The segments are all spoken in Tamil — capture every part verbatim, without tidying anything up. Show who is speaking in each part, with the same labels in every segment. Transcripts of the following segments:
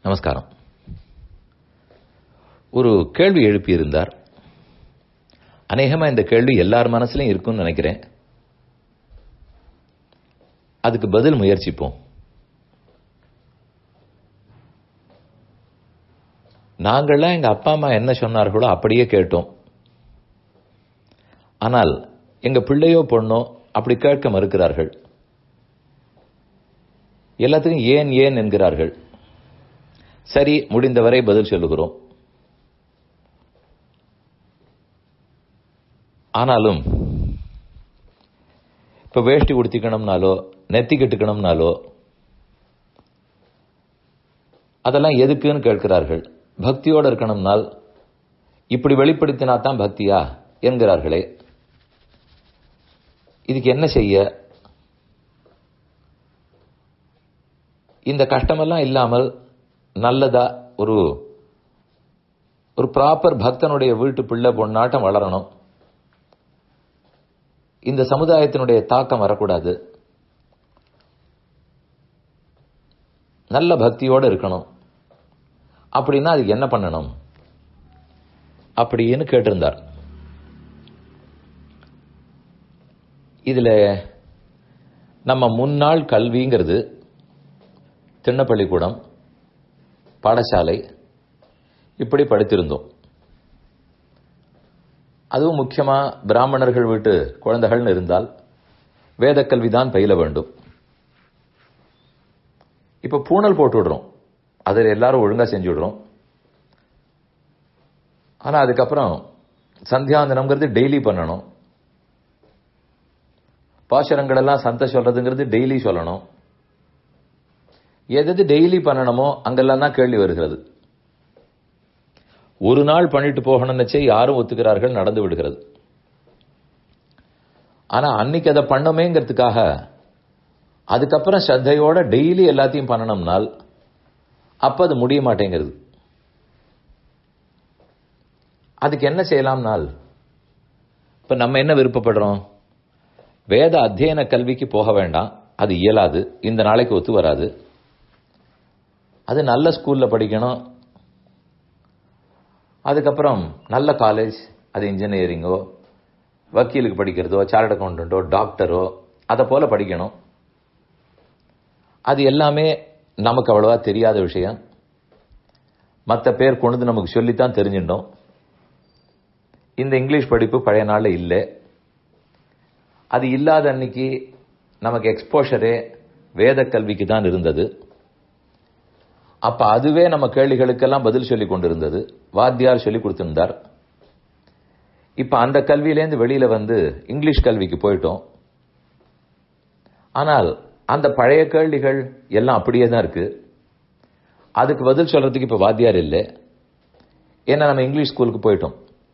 Speaker 1: நமஸ்காரம். ஒரு கேள்வி எழுப்பியிருந்தார். அநேகமா இந்த கேள்வி எல்லார் மனசுலையும் இருக்கும்னு நினைக்கிறேன். அதுக்கு பதில் முயற்சிப்போம். நாங்கள்லாம் எங்க அப்பா அம்மா என்ன சொன்னார்களோ அப்படியே கேட்டோம். ஆனால் எங்க பிள்ளையோ பொண்ணோ அப்படி கேட்க மறுக்கிறார்கள். எல்லாத்துக்கும் ஏன் ஏன் என்கிறார்கள். சரி, முடிந்தவரை பதில் சொல்லுகிறோம். ஆனாலும் இப்ப வேஷ்டி உடுத்திக்கணும்னாலோ நெத்தி கட்டுக்கணும்னாலோ அதெல்லாம் எதுக்குன்னு கேட்கிறார்கள். பக்தியோடு இருக்கணும்னால் இப்படி வெளிப்படுத்தினா தான் பக்தியா என்கிறார்களே. இதுக்கு என்ன செய்ய? இந்த கஷ்டமெல்லாம் இல்லாமல் நல்லதா ஒரு ஒரு ப்ராப்பர் பக்தனுடைய வீட்டு பிள்ளை பொண்ணாட்டம் வளரணும். இந்த சமுதாயத்தினுடைய தாக்கம் வரக்கூடாது. நல்ல பக்தியோடு இருக்கணும். அப்படின்னா அதுக்கு என்ன பண்ணணும் அப்படின்னு கேட்டிருந்தார். இதுல நம்ம முன்னாள் கல்விங்கிறது திண்ணப்பள்ளிக்கூடம், பாடசாலை இப்படி படித்திருந்தோம். அதுவும் முக்கியமா பிராமணர்கள் வீட்டு குழந்தைகள் இருந்தால் வேத கல்விதான் பயில வேண்டும். இப்ப பூணல் போட்டு விடுறோம், அதில் எல்லாரும் ஒழுங்கா செஞ்சு விடுறோம். ஆனா அதுக்கப்புறம் சந்தியாந்தனம்ங்கிறது டெய்லி பண்ணணும். பாசுரங்கள் எல்லாம் சந்த சொல்றதுங்கிறது டெய்லி சொல்லணும். எது டெய்லி பண்ணணுமோ அங்கெல்லாம் தான் கேள்வி வருகிறது. ஒரு நாள் பண்ணிட்டு போகணும்னுச்சே யாரும் ஒத்துக்கிறார்கள், நடந்து விடுகிறது. ஆனா அன்னைக்கு அதை பண்ணமேங்கிறதுக்காக அதுக்கப்புறம் ஸ்ரத்தையோட டெய்லி எல்லாத்தையும் பண்ணணும்னால் அப்ப அது முடிய மாட்டேங்கிறது. அதுக்கு என்ன செய்யலாம்னால் இப்ப நம்ம என்ன விருப்பப்படுறோம்? வேத அத்தியன கல்விக்கு போக வேண்டாம், அது இயலாது, இந்த நாளைக்கு ஒத்து வராது. அது நல்ல ஸ்கூல்ல படிக்கணும். அதுக்கப்புறம் நல்ல காலேஜ், அது இன்ஜினியரிங்கோ வக்கீலுக்கு படிக்கிறதோ சார்ட் அக்கௌண்டன்ட்டோ டாக்டரோ அதை போல படிக்கணும். அது எல்லாமே நமக்கு அவ்வளவா தெரியாத விஷயம். மற்ற பேர் கொண்டு நமக்கு சொல்லித்தான் தெரிஞ்சிட்டோம். இந்த இங்கிலீஷ் படிப்பு பழைய நாள்ல இல்லை. அது இல்லாத அன்னைக்கு நமக்கு எக்ஸ்போஷரே வேத கல்விக்கு தான் இருந்தது. அப்ப அதுவே நம்ம கேள்விகளுக்கெல்லாம் பதில் சொல்லி கொண்டிருந்தது. வாத்தியார் சொல்லி கொடுத்திருந்தார். இப்ப அந்த கல்வியிலேருந்து வெளியில வந்து இங்கிலீஷ் கல்விக்கு போயிட்டோம். ஆனால் அந்த பழைய கேள்விகள் எல்லாம் அப்படியே தான் இருக்கு. அதுக்கு பதில் சொல்றதுக்கு இப்ப வாத்தியார் இல்லை. ஏன்னா நம்ம இங்கிலீஷ் ஸ்கூலுக்கு போயிட்டோம்.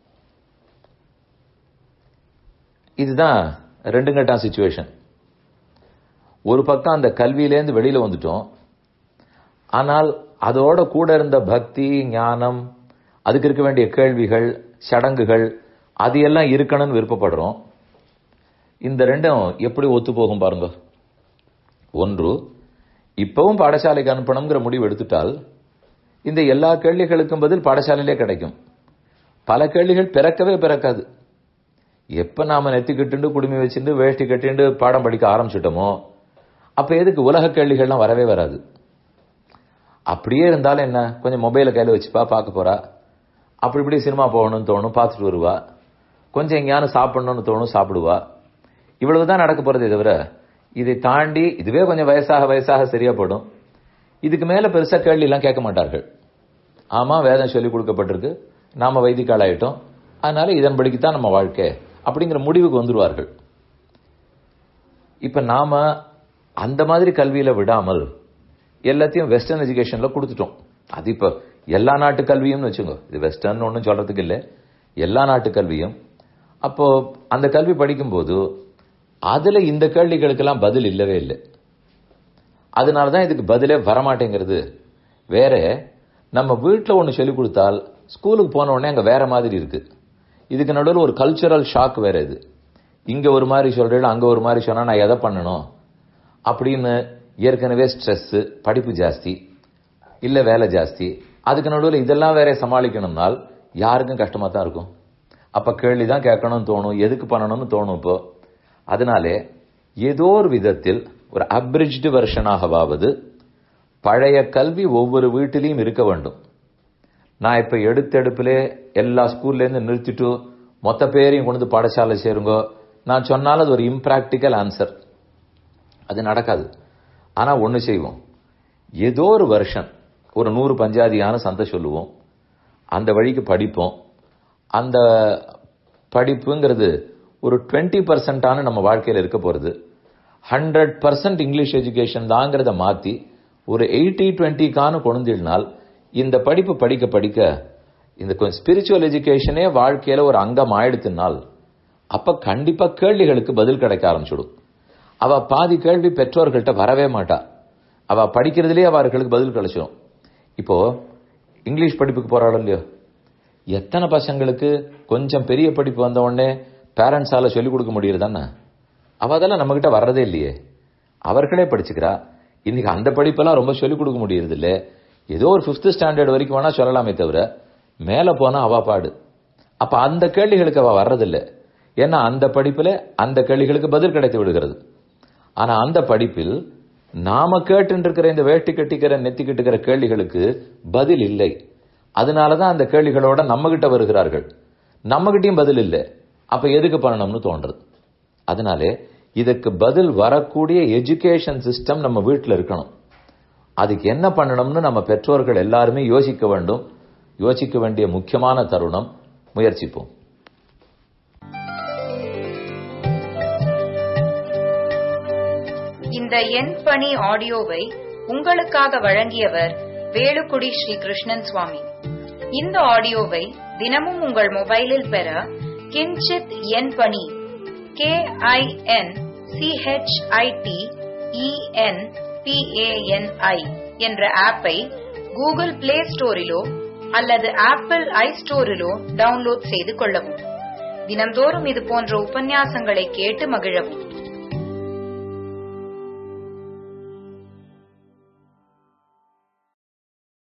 Speaker 1: இதுதான் ரெண்டு கட்டா சிச்சுவேஷன். ஒரு பக்கம் அந்த கல்வியிலேருந்து வெளியில வந்துட்டோம். ஆனால் அதோட கூட இருந்த பக்தி ஞானம், அதுக்கு இருக்க வேண்டிய கேள்விகள் சடங்குகள் அது எல்லாம் இருக்கணும்னு விருப்பப்படுறோம். இந்த ரெண்டும் எப்படி ஒத்து போகும் பாருங்க. ஒன்று, இப்பவும் பாடசாலைக்கு அனுப்பணுங்கிற முடிவு எடுத்துட்டால் இந்த எல்லா கேள்விகளுக்கும் பதில் பாடசாலையிலே கிடைக்கும். பல கேள்விகள் பிறக்கவே பிறக்காது. எப்ப நாம நெத்திக்கிட்டு குடுமி வச்சுட்டு வேஷ்டி கட்டிண்டு பாடம் படிக்க ஆரம்பிச்சுட்டோமோ அப்ப எதுக்கு உலக கேள்விகள்லாம் வரவே வராது. அப்படியே இருந்தாலும் என்ன, கொஞ்சம் மொபைலை கையில வச்சுப்பா, பார்க்க போறா, அப்படி இப்படி சினிமா போகணும்னு தோணும், பார்த்துட்டு வருவா, கொஞ்சம் எங்கேயானு சாப்பிடணும்னு தோணும், சாப்பிடுவா. இவ்வளவுதான் நடக்க போறதே தவிர இதை தாண்டி இதுவே கொஞ்சம் வயசாக வயசாக சரியா போடும். இதுக்கு மேல பெருசா கேள்வி எல்லாம் கேட்க மாட்டார்கள். ஆமா, வேதம் சொல்லி கொடுக்கப்பட்டிருக்கு, நாம வைதிகால் ஆயிட்டோம், அதனால இதன்படிக்குத்தான் நம்ம வாழ்க்கை அப்படிங்கிற முடிவுக்கு வந்துருவார்கள். இப்ப நாம அந்த மாதிரி கல்வியில விடாமல் எல்லாத்தையும் வெஸ்டர்ன் எஜுகேஷன்ல கொடுத்துட்டோம். அது இப்ப எல்லா நாட்டு கல்வியும் வச்சுங்க, இது வெஸ்டர்ன் ஒன்னும் சொல்றதுக்கு இல்லை, எல்லா நாட்டு கல்வியும். அப்போ அந்த கல்வி படிக்கும் போது அதுல இந்த கேள்விகளுக்கெல்லாம் பதில் இல்லவே இல்லை. அதனாலதான் இதுக்கு பதிலே வரமாட்டேங்கிறது. வேற நம்ம வீட்டுல ஒண்ணு சொல்லிக் கொடுத்தால் ஸ்கூலுக்கு போன உடனே அங்க வேற மாதிரி இருக்கு. இதுக்கு நடுவில் ஒரு கல்ச்சரல் ஷாக் வேற. இது இங்க ஒரு மாதிரி சொல்றேன், அங்க ஒரு மாதிரி சொன்னா நான் எதை பண்ணணும் அப்படின்னு ஏற்கனவே ஸ்ட்ரெஸ், படிப்பு ஜாஸ்தி, இல்ல வேலை ஜாஸ்தி, அதுக்கு நடுவில் இதெல்லாம் வேற சமாளிக்கணும்னால் யாருக்கும் கஷ்டமா தான் இருக்கும். அப்ப கேள்விதான் கேட்கணும்னு தோணும், எதுக்கு பண்ணணும்னு தோணும். இப்போ அதனாலே ஏதோ ஒரு விதத்தில் ஒரு அப்ரிஜ்டு வெர்ஷனாகவாவது பழைய கல்வி ஒவ்வொரு வீட்டிலையும் இருக்க வேண்டும். நான் இப்ப எடுத்தெடுப்பிலே எல்லா ஸ்கூல்ல இருந்து நிறுத்திட்டு மொத்த பேரையும் கொண்டு பாடசாலை சேருங்கோ நான் சொன்னாலும் அது ஒரு இம்பிராக்டிக்கல் ஆன்சர், அது நடக்காது. ஆனா ஒண்ணு செய்வோம், ஏதோ ஒரு வருஷம் ஒரு நூறு பஞ்சாதியான சந்தை சொல்லுவோம், அந்த வழிக்கு படிப்போம். அந்த படிப்புங்கிறது ஒரு டுவெண்ட்டி பர்சன்டான நம்ம வாழ்க்கையில் இருக்க போறது. ஹண்ட்ரட் பர்சன்ட் இங்கிலீஷ் எஜுகேஷன் தாங்கிறத மாத்தி ஒரு எயிட்டி டுவெண்ட்டிக்கான கொண்டுனால் இந்த படிப்பு படிக்க படிக்க இந்த கொஞ்சம் ஸ்பிரிச்சுவல் எஜுகேஷனே வாழ்க்கையில ஒரு அங்கம் ஆயிடுத்துனால் அப்ப கண்டிப்பா கேள்விகளுக்கு பதில் கிடைக்க ஆரம்பிச்சுடும். அவ பாதி கேள்வி பெற்றோர்கள்ட்ட வரவே மாட்டா, அவ படிக்கிறதுலேயே அவர்களுக்கு பதில் கிடைச்சிடும். இப்போ இங்கிலீஷ் படிப்புக்கு போறாளோ இல்லையோ, எத்தனை பசங்களுக்கு கொஞ்சம் பெரிய படிப்பு வந்த உடனே பேரண்ட்ஸால சொல்லிக் கொடுக்க முடியுது தானே? அவ அதெல்லாம் நம்ம கிட்ட வர்றதே இல்லையே, அவர்களே படிச்சுக்கிறா. இன்னைக்கு அந்த படிப்பெல்லாம் ரொம்ப சொல்லிக் கொடுக்க முடியறது இல்லை. ஏதோ ஒரு பிப்த் ஸ்டாண்டர்ட் வரைக்கும் வேணா சொல்லலாமே தவிர மேல போனா அவ பாடு. அப்ப அந்த கேள்விகளுக்கு அவ வர்றதில்லை. ஏன்னா அந்த படிப்புல அந்த கேள்விகளுக்கு பதில் கிடைத்து விடுகிறது. ஆனா அந்த படிப்பில் நாம கேட்டு இருக்கிற இந்த வேட்டி கட்டிக்கிற நெத்தி கட்டுக்கிற கேள்விகளுக்கு பதில் இல்லை. அதனாலதான் அந்த கேள்விகளோட நம்ம கிட்ட வருகிறார்கள், நம்ம கிட்டயும் பதில் இல்லை. அப்ப எதுக்கு பண்ணணும்னு தோன்றது. அதனாலே இதுக்கு பதில் வரக்கூடிய எஜுகேஷன் சிஸ்டம் நம்ம வீட்டில் இருக்கணும். அதுக்கு என்ன பண்ணணும்னு நம்ம பெற்றோர்கள் எல்லாருமே யோசிக்க வேண்டும். யோசிக்க வேண்டிய முக்கியமான தருணம். முயற்சிப்போம்.
Speaker 2: இந்த என் பணி ஆடியோவை உங்களுக்காக வழங்கியவர் வேலுக்குடி ஸ்ரீ கிருஷ்ணன் சுவாமி. இந்த ஆடியோவை தினமும் உங்கள் மொபைலில் பெற Kinchit En Pani K I N C H I T E N P A N I என்ற ஆப்பை கூகுள் பிளே ஸ்டோரிலோ அல்லது ஆப்பிள் ஐ ஸ்டோரிலோ டவுன்லோட் செய்து கொள்ளவும். தினம்தோறும் இது போன்ற உபன்யாசங்களை கேட்டு மகிழவும்.